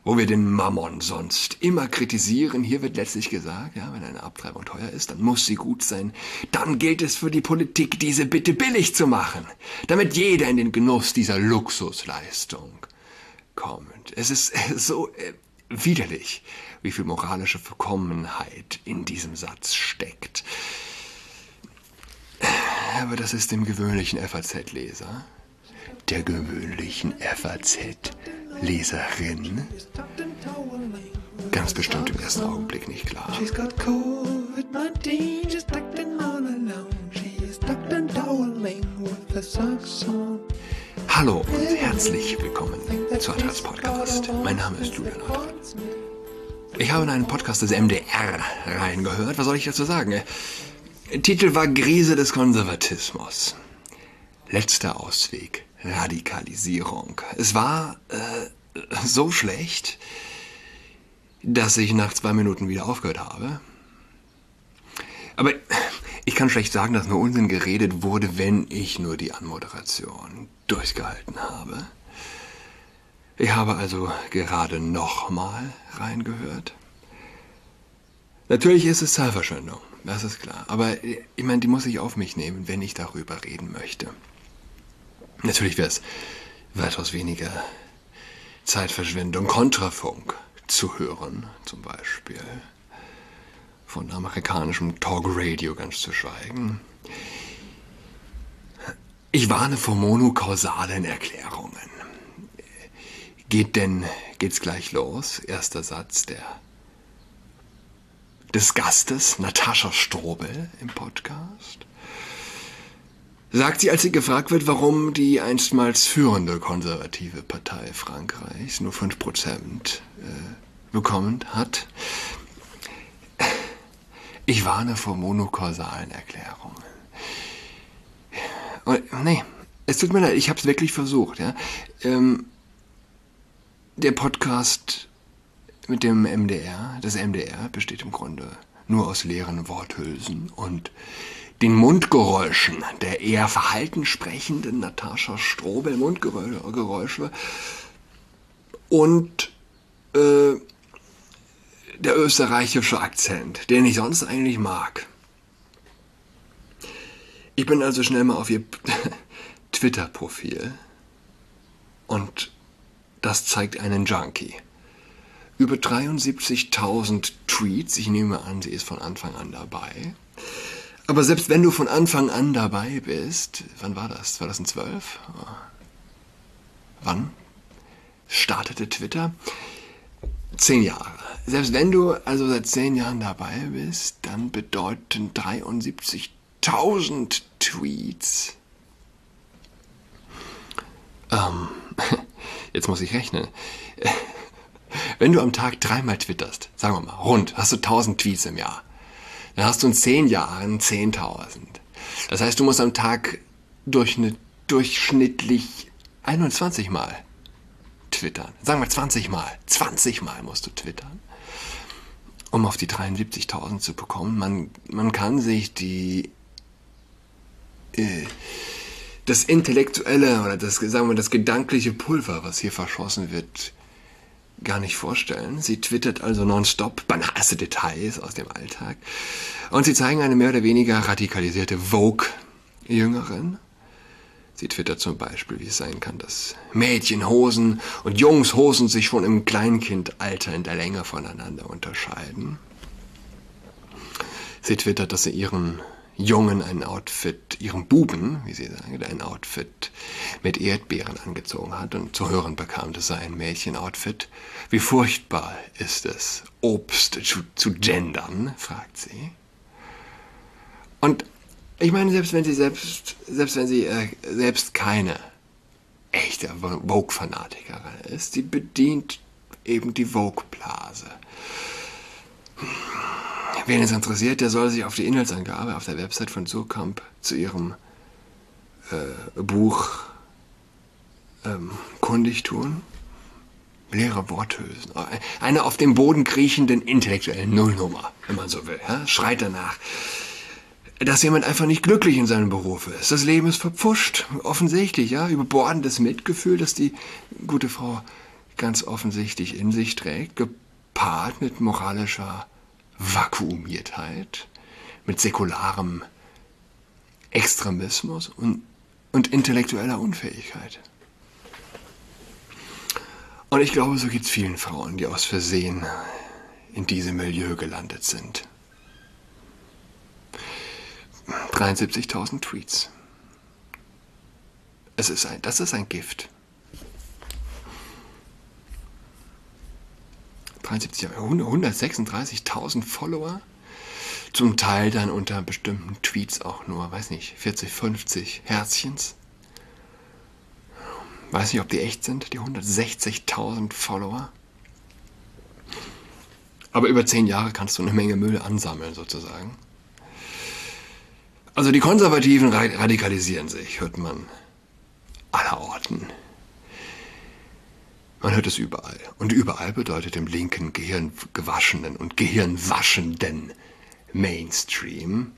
Wo wir den Mammon sonst immer kritisieren, hier wird letztlich gesagt, ja, wenn eine Abtreibung teuer ist, dann muss sie gut sein. Dann gilt es für die Politik, diese bitte billig zu machen, damit jeder in den Genuss dieser Luxusleistung kommt. Es ist so widerlich, wie viel moralische Verkommenheit in diesem Satz steckt. Aber das ist dem gewöhnlichen FAZ-Leser, der gewöhnlichen FAZ-Leserin, ganz bestimmt im ersten Augenblick nicht klar. Hallo und herzlich willkommen zu Adrats Podcast. Mein Name ist Julian Adrat. Ich habe in einen Podcast des MDR reingehört. Was soll ich dazu sagen? Titel war Krise des Konservatismus. Letzter Ausweg. Radikalisierung. Es war so schlecht, dass ich nach 2 Minuten wieder aufgehört habe. Aber ich kann schlecht sagen, dass nur Unsinn geredet wurde, wenn ich nur die Anmoderation durchgehalten habe. Ich habe also gerade nochmal reingehört. Natürlich ist es Zeitverschwendung, das ist klar. Aber ich meine, die muss ich auf mich nehmen, wenn ich darüber reden möchte. Natürlich wäre es weitaus weniger Zeitverschwendung, Kontrafunk zu hören, zum Beispiel. Von amerikanischem Talkradio ganz zu schweigen. Ich warne vor monokausalen Erklärungen. Geht's gleich los? Erster Satz des Gastes, Natascha Strobel im Podcast. Sagt sie, als sie gefragt wird, warum die einstmals führende konservative Partei Frankreichs nur 5% bekommen hat. Ich warne vor monokausalen Erklärungen. Nee, es tut mir leid, ich habe es wirklich versucht. Ja? Der Podcast mit dem MDR, das MDR besteht im Grunde nur aus leeren Worthülsen und den Mundgeräuschen der eher verhalten sprechenden Natascha Strobel, Mundgeräusche und der österreichische Akzent, den ich sonst eigentlich mag. Ich bin also schnell mal auf ihr Twitter-Profil und das zeigt einen Junkie. Über 73.000 Tweets, ich nehme an, sie ist von Anfang an dabei. Aber selbst wenn du von Anfang an dabei bist, wann war das? 2012? Wann startete Twitter? 10 Jahre. Selbst wenn du also seit 10 Jahren dabei bist, dann bedeuten 73.000 Tweets. Jetzt muss ich rechnen. Wenn du am Tag 3-mal twitterst, sagen wir mal, rund, hast du 1000 Tweets im Jahr. Dann hast du in 10 Jahren 10.000. Das heißt, du musst am Tag durchschnittlich 21 Mal twittern. Sagen wir 20 Mal. 20 Mal musst du twittern, um auf die 73.000 zu bekommen. Man kann sich das intellektuelle oder das gedankliche Pulver, was hier verschossen wird, gar nicht vorstellen. Sie twittert also nonstop banalste Details aus dem Alltag. Und sie zeigen eine mehr oder weniger radikalisierte Vogue-Jüngerin. Sie twittert zum Beispiel, wie es sein kann, dass Mädchenhosen und Jungshosen sich schon im Kleinkindalter in der Länge voneinander unterscheiden. Sie twittert, dass sie ihren Jungen ihrem Buben, wie sie sagen, ein Outfit mit Erdbeeren angezogen hat und zu hören bekam, das sei ein Mädchenoutfit. Wie furchtbar ist es, Obst zu gendern, fragt sie. Und ich meine, selbst wenn sie selbst keine echte Vogue-Fanatikerin ist, sie bedient eben die Vogue-Blase. Wen es interessiert, der soll sich auf die Inhaltsangabe auf der Website von Surkamp zu ihrem Buch kundig tun. Leere Worthülsen. Eine auf dem Boden kriechenden intellektuellen Nullnummer, wenn man so will. Ja? Schreit danach, dass jemand einfach nicht glücklich in seinem Beruf ist. Das Leben ist verpfuscht, offensichtlich, ja, überbordendes Mitgefühl, das die gute Frau ganz offensichtlich in sich trägt, gepaart mit moralischer Vakuumiertheit, mit säkularem Extremismus und intellektueller Unfähigkeit. Und ich glaube, so geht es vielen Frauen, die aus Versehen in diesem Milieu gelandet sind. 73.000 Tweets. Das ist ein Gift. 136.000 Follower, zum Teil dann unter bestimmten Tweets auch nur, 40, 50 Herzchens. Weiß nicht, ob die echt sind, die 160.000 Follower. Aber über 10 Jahre kannst du eine Menge Müll ansammeln, sozusagen. Also die Konservativen radikalisieren sich, hört man allerorten. Man hört es überall. Und überall bedeutet im linken, gehirngewaschenen und gehirnwaschenden Mainstream,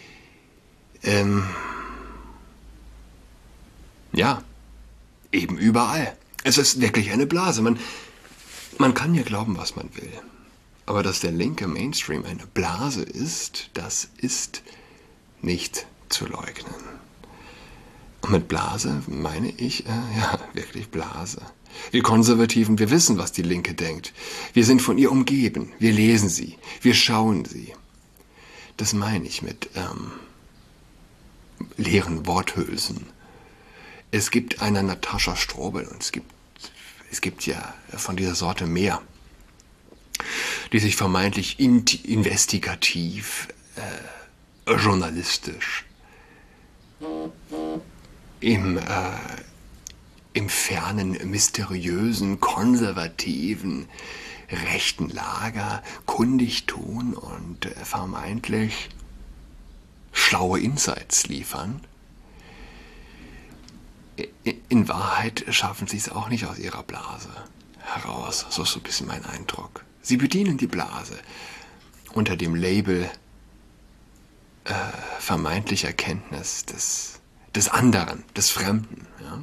ja, eben überall. Es ist wirklich eine Blase. Man kann ja glauben, was man will. Aber dass der linke Mainstream eine Blase ist, das ist nicht zu leugnen. Und mit Blase meine ich, ja, wirklich Blase. Wir Konservativen, wir wissen, was die Linke denkt. Wir sind von ihr umgeben. Wir lesen sie. Wir schauen sie. Das meine ich mit leeren Worthülsen. Es gibt eine Natascha Strobel und es gibt ja von dieser Sorte mehr, die sich vermeintlich investigativ, journalistisch im fernen, mysteriösen, konservativen, rechten Lager kundig tun und vermeintlich schlaue Insights liefern. In Wahrheit schaffen sie es auch nicht aus ihrer Blase heraus. So ist so ein bisschen mein Eindruck. Sie bedienen die Blase unter dem Label vermeintlicher Kenntnis des anderen, des Fremden. Ja?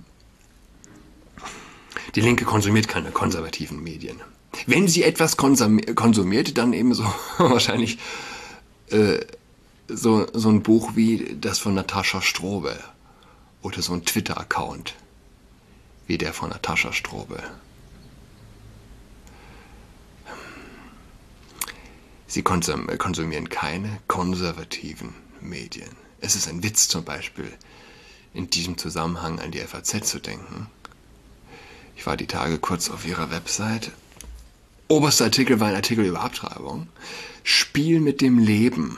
Die Linke konsumiert keine konservativen Medien. Wenn sie etwas konsumiert, dann eben so wahrscheinlich so ein Buch wie das von Natascha Strobel oder so ein Twitter-Account wie der von Natascha Strobel. Sie konsumieren keine konservativen Medien. Es ist ein Witz zum Beispiel, in diesem Zusammenhang an die FAZ zu denken. Ich war die Tage kurz auf ihrer Website. Oberster Artikel war ein Artikel über Abtreibung. Spiel mit dem Leben.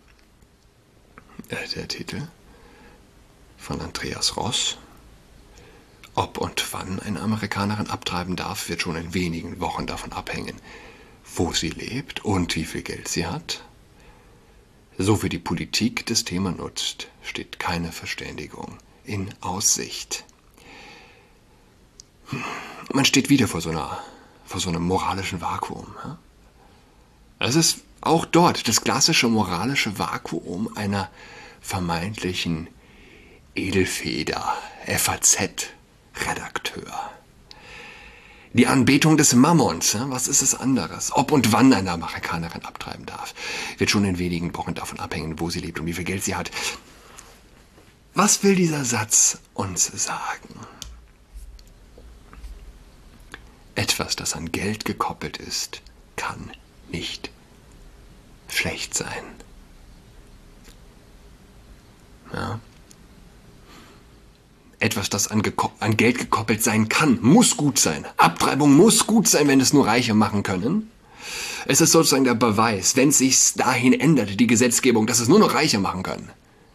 Der Titel von Andreas Ross. Ob und wann eine Amerikanerin abtreiben darf, wird schon in wenigen Wochen davon abhängen, wo sie lebt und wie viel Geld sie hat. So wie die Politik das Thema nutzt, steht keine Verständigung in Aussicht. Man steht wieder vor so einem moralischen Vakuum. Es ist auch dort das klassische moralische Vakuum einer vermeintlichen Edelfeder, FAZ-Redakteur. Die Anbetung des Mammons, was ist es anderes? Ob und wann eine Amerikanerin abtreiben darf, wird schon in wenigen Wochen davon abhängen, wo sie lebt und wie viel Geld sie hat. Was will dieser Satz uns sagen? Etwas, das an Geld gekoppelt ist, kann nicht schlecht sein. Ja? Etwas, das an Geld gekoppelt sein kann, muss gut sein. Abtreibung muss gut sein, wenn es nur Reiche machen können. Es ist sozusagen der Beweis, wenn es sich dahin ändert, die Gesetzgebung, dass es nur noch Reiche machen können,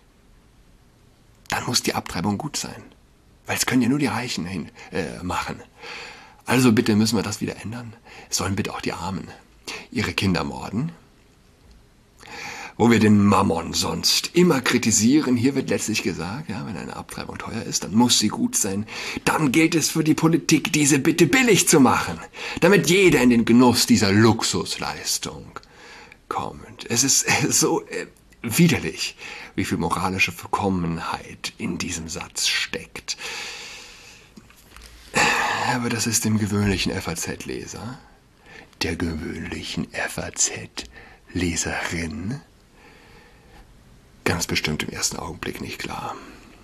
dann muss die Abtreibung gut sein. Weil es können ja nur die Reichen machen. Also bitte müssen wir das wieder ändern. Es sollen bitte auch die Armen ihre Kinder morden. Wo wir den Mammon sonst immer kritisieren, hier wird letztlich gesagt, ja, wenn eine Abtreibung teuer ist, dann muss sie gut sein. Dann gilt es für die Politik, diese bitte billig zu machen, damit jeder in den Genuss dieser Luxusleistung kommt. Es ist so widerlich, wie viel moralische Verkommenheit in diesem Satz steckt. Aber das ist dem gewöhnlichen FAZ-Leser, der gewöhnlichen FAZ-Leserin, ganz bestimmt im ersten Augenblick nicht klar.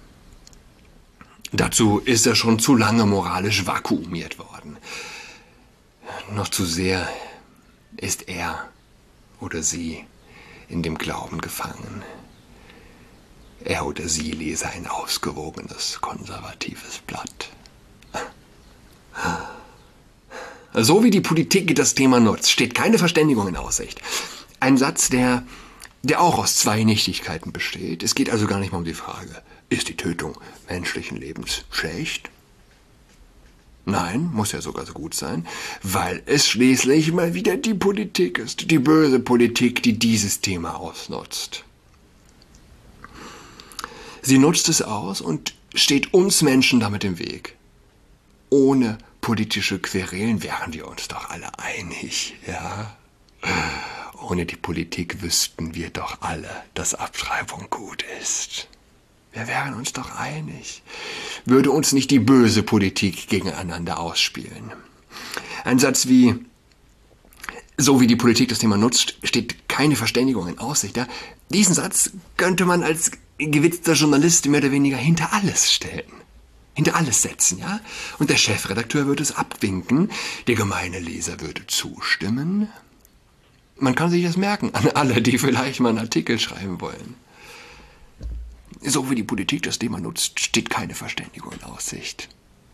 Dazu ist er schon zu lange moralisch vakuumiert worden. Noch zu sehr ist er oder sie in dem Glauben gefangen. Er oder sie lese ein ausgewogenes, konservatives Blatt. So wie die Politik das Thema nutzt, steht keine Verständigung in Aussicht. Ein Satz, der auch aus zwei Nichtigkeiten besteht. Es geht also gar nicht mal um die Frage, ist die Tötung menschlichen Lebens schlecht? Nein, muss ja sogar so gut sein, weil es schließlich mal wieder die Politik ist, die böse Politik, die dieses Thema ausnutzt. Sie nutzt es aus und steht uns Menschen damit im Weg. Ohne politische Querelen wären wir uns doch alle einig, ja? Ohne die Politik wüssten wir doch alle, dass Abtreibung gut ist. Wir wären uns doch einig. Würde uns nicht die böse Politik gegeneinander ausspielen. Ein Satz wie, so wie die Politik das Thema nutzt, steht keine Verständigung in Aussicht. Ja? Diesen Satz könnte man als gewitzter Journalist mehr oder weniger hinter alles stellen. Hinter alles setzen, ja? Und der Chefredakteur würde es abwinken, der gemeine Leser würde zustimmen. Man kann sich das merken an alle, die vielleicht mal einen Artikel schreiben wollen. So wie die Politik das Thema nutzt, steht keine Verständigung in Aussicht.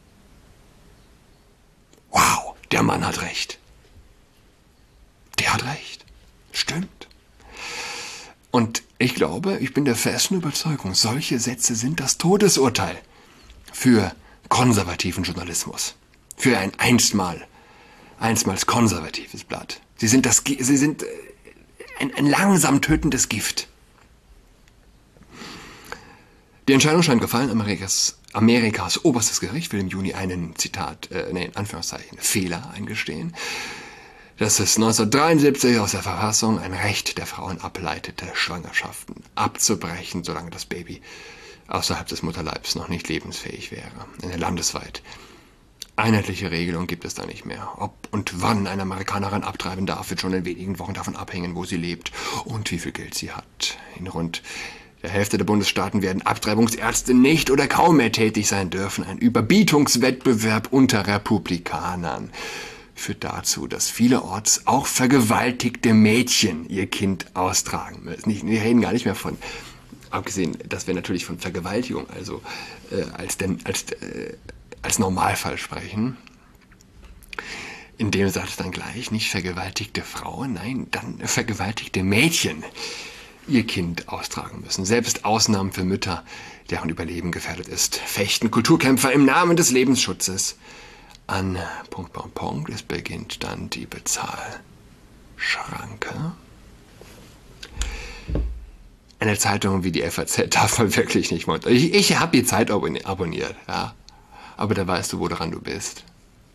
Wow, der Mann hat recht. Der hat recht. Stimmt. Und ich glaube, ich bin der festen Überzeugung, solche Sätze sind das Todesurteil für konservativen Journalismus. Für ein einstmals konservatives Blatt. Sie sind ein langsam tötendes Gift. Die Entscheidung scheint gefallen. Amerikas oberstes Gericht will im Juni einen, in Anführungszeichen, Fehler eingestehen, dass es 1973 aus der Verfassung ein Recht der Frauen ableitete, Schwangerschaften abzubrechen, solange das Baby außerhalb des Mutterleibs noch nicht lebensfähig wäre. Eine landesweit einheitliche Regelung gibt es da nicht mehr. Ob und wann eine Amerikanerin abtreiben darf, wird schon in wenigen Wochen davon abhängen, wo sie lebt und wie viel Geld sie hat. In rund der Hälfte der Bundesstaaten werden Abtreibungsärzte nicht oder kaum mehr tätig sein dürfen. Ein Überbietungswettbewerb unter Republikanern führt dazu, dass vielerorts auch vergewaltigte Mädchen ihr Kind austragen müssen. Wir reden gar nicht mehr von, abgesehen, dass wir natürlich von Vergewaltigung, also als Normalfall sprechen. In dem Satz dann gleich nicht vergewaltigte Frauen, nein, dann vergewaltigte Mädchen ihr Kind austragen müssen. Selbst Ausnahmen für Mütter, deren Überleben gefährdet ist, fechten Kulturkämpfer im Namen des Lebensschutzes an ... Es beginnt dann die Bezahlschranke. Eine Zeitung wie die FAZ darf man wirklich nicht montieren. Ich habe die Zeit abonniert, ja. Aber da weißt du, woran du bist.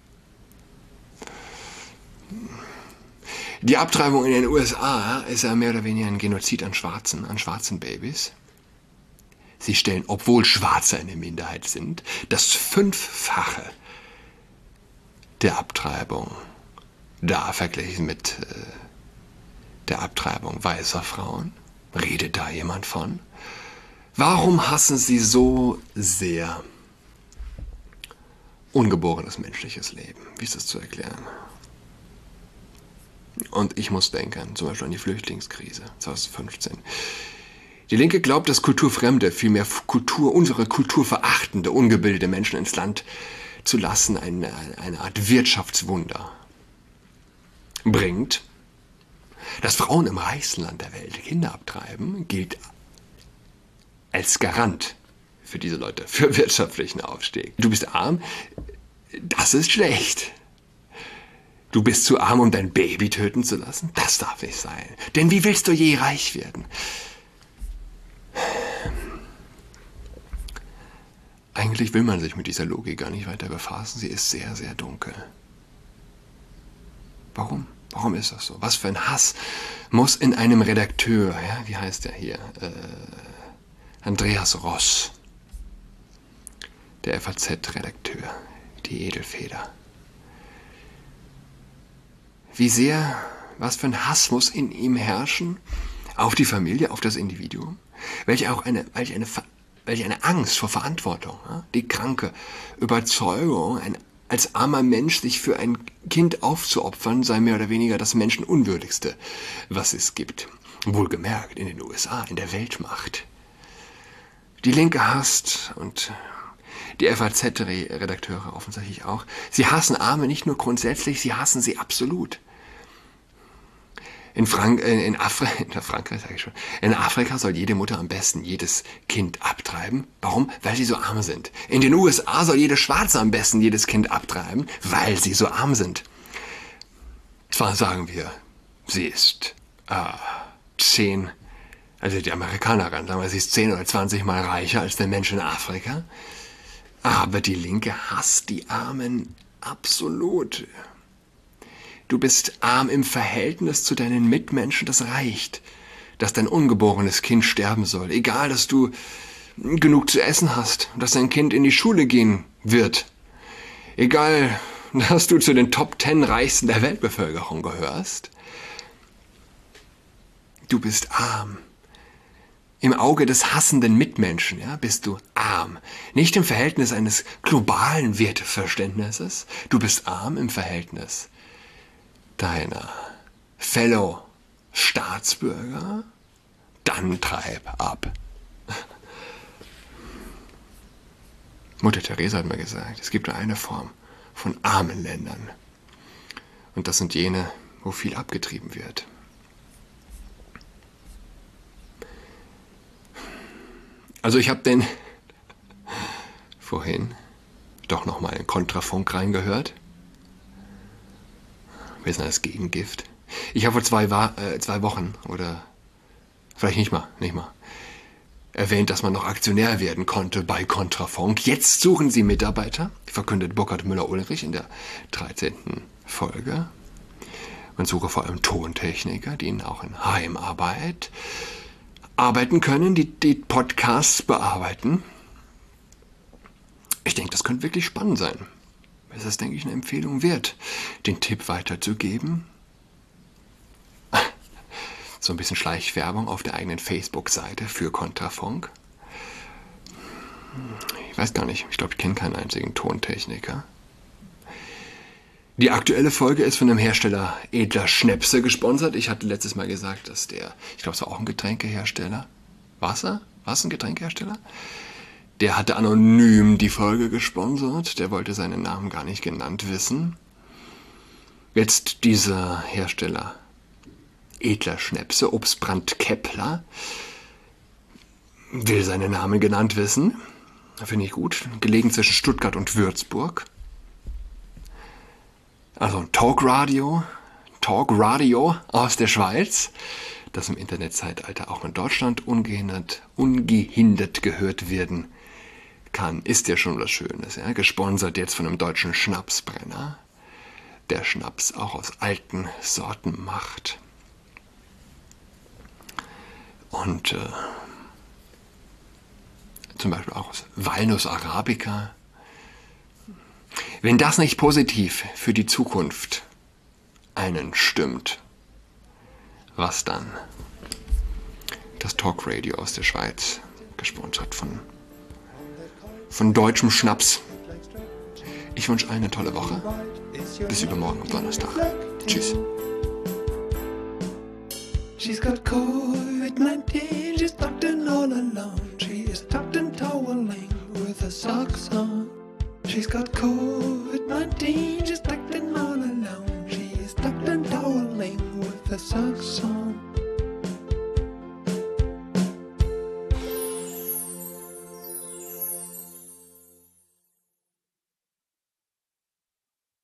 Die Abtreibung in den USA ist ja mehr oder weniger ein Genozid an schwarzen Babys. Sie stellen, obwohl Schwarze eine Minderheit sind, das 5-fache der Abtreibung dar, verglichen mit der Abtreibung weißer Frauen. Redet da jemand von? Warum hassen sie so sehr ungeborenes menschliches Leben? Wie ist das zu erklären? Und ich muss denken, zum Beispiel an die Flüchtlingskrise 2015. Die Linke glaubt, dass kulturfremde, vielmehr unsere Kultur verachtende, ungebildete Menschen ins Land zu lassen, eine Art Wirtschaftswunder bringt. Dass Frauen im reichsten Land der Welt Kinder abtreiben, gilt als Garant für diese Leute, für wirtschaftlichen Aufstieg. Du bist arm, das ist schlecht. Du bist zu arm, um dein Baby töten zu lassen? Das darf nicht sein. Denn wie willst du je reich werden? Eigentlich will man sich mit dieser Logik gar nicht weiter befassen. Sie ist sehr, sehr dunkel. Warum? Warum ist das so? Was für ein Hass muss in einem Redakteur, ja, wie heißt der hier? Andreas Ross, der FAZ-Redakteur, die Edelfeder. Was für ein Hass muss in ihm herrschen auf die Familie, auf das Individuum, welche eine Angst vor Verantwortung, die kranke Überzeugung, als armer Mensch sich für ein Kind aufzuopfern, sei mehr oder weniger das Menschenunwürdigste, was es gibt. Wohlgemerkt in den USA, in der Weltmacht. Die Linke hasst und die FAZ-Redakteure offensichtlich auch. Sie hassen Arme nicht nur grundsätzlich, sie hassen sie absolut. In Afrika soll jede Mutter am besten jedes Kind abtreiben. Warum? Weil sie so arm sind. In den USA soll jede Schwarze am besten jedes Kind abtreiben, weil sie so arm sind. Zwar sagen wir, sie ist die Amerikanerin, sagen wir, sie ist 10 oder 20 Mal reicher als der Mensch in Afrika. Aber die Linke hasst die Armen absolut. Du bist arm im Verhältnis zu deinen Mitmenschen, das reicht. Dass dein ungeborenes Kind sterben soll. Egal, dass du genug zu essen hast, dass dein Kind in die Schule gehen wird. Egal, dass du zu den Top 10 Reichsten der Weltbevölkerung gehörst. Du bist arm. Im Auge des hassenden Mitmenschen, bist du arm. Nicht im Verhältnis eines globalen Werteverständnisses. Du bist arm im Verhältnis deiner Fellow Staatsbürger, dann treib ab. Mutter Teresa hat mir gesagt, es gibt nur eine Form von armen Ländern. Und das sind jene, wo viel abgetrieben wird. Also ich habe vorhin doch nochmal in Kontrafunk reingehört. Wir sind das Gegengift. Ich habe vor 2 Wochen oder vielleicht nicht mal, erwähnt, dass man noch Aktionär werden konnte bei Kontrafunk. Jetzt suchen sie Mitarbeiter, verkündet Burkhard Müller-Ulrich in der 13. Folge. Man suche vor allem Tontechniker, die ihnen auch in Heimarbeit arbeiten können, die Podcasts bearbeiten. Ich denke, das könnte wirklich spannend sein. Es ist, denke ich, eine Empfehlung wert, den Tipp weiterzugeben. So ein bisschen Schleichwerbung auf der eigenen Facebook-Seite für Kontrafunk. Ich weiß gar nicht, ich glaube, ich kenne keinen einzigen Tontechniker. Die aktuelle Folge ist von dem Hersteller Edler Schnäpse gesponsert. Ich hatte letztes Mal gesagt, dass ich glaube, es war auch ein Getränkehersteller. War es ein Getränkehersteller? Der hatte anonym die Folge gesponsert. Der wollte seinen Namen gar nicht genannt wissen. Jetzt dieser Hersteller Edler Schnäpse, Obstbrand Kepler, will seinen Namen genannt wissen. Finde ich gut. Gelegen zwischen Stuttgart und Würzburg. Also ein Talkradio aus der Schweiz, das im Internetzeitalter auch in Deutschland ungehindert gehört werden kann. Ist ja schon was Schönes. Gesponsert jetzt von einem deutschen Schnapsbrenner, der Schnaps auch aus alten Sorten macht. Und zum Beispiel auch aus Walnuss Arabica. Wenn das nicht positiv für die Zukunft einen stimmt, was dann? Das Talkradio aus der Schweiz, gesponsert von deutschem Schnaps. Ich wünsche eine tolle Woche. Bis übermorgen am Donnerstag. Tschüss. She's got COVID-19, she's tucked in all alone. She is tucked and toweling with her socks on. She's got COVID.